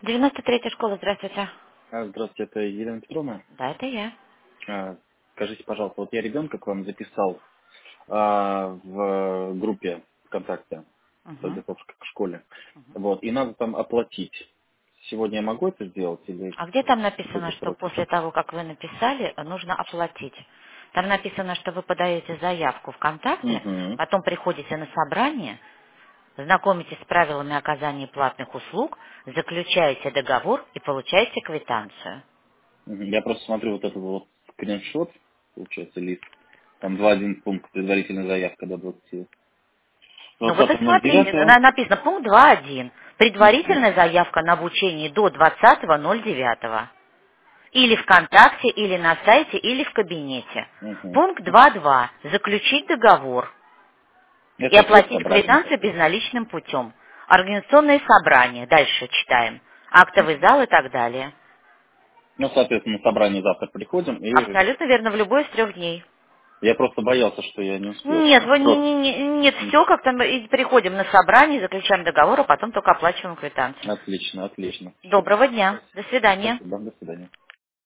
93-я школа, здравствуйте. Здравствуйте, это Елена Петровна. Да, это я. Скажите, пожалуйста, вот я ребенка к вам записал в группе ВКонтакте, Мгм. подготовка к школе. Вот, и надо там оплатить. Сегодня я могу это сделать или А где там написано, какой что срок? после того, как вы написали, нужно оплатить? Там написано, что вы подаете заявку ВКонтакте, Угу. потом приходите на собрание, знакомитесь с правилами оказания платных услуг, заключаете договор и получаете квитанцию. Я просто смотрю вот этот вот скриншот, получается, лист. Там 2.1 пункт, предварительная заявка до 20. Ну вот и смотрите, 20.09. написано пункт 2.1. Угу. Предварительная заявка на обучение до 20.09. Или ВКонтакте, или на сайте, или в кабинете. Угу. Пункт 2.2. Заключить договор и Это при оплатить собрании. квитанцию безналичным путем. Организационные собрания. Дальше читаем. Актовый зал и так далее. Ну, соответственно, на собрание завтра приходим, и Абсолютно верно, в любой из 3 дней. я просто боялся, что я не успел. Нет, вы Просто. нет, все как-то мы и приходим на собрание, заключаем договор, а потом только оплачиваем квитанцию. Отлично, отлично. Все. Доброго дня. До свидания. Спасибо, до свидания.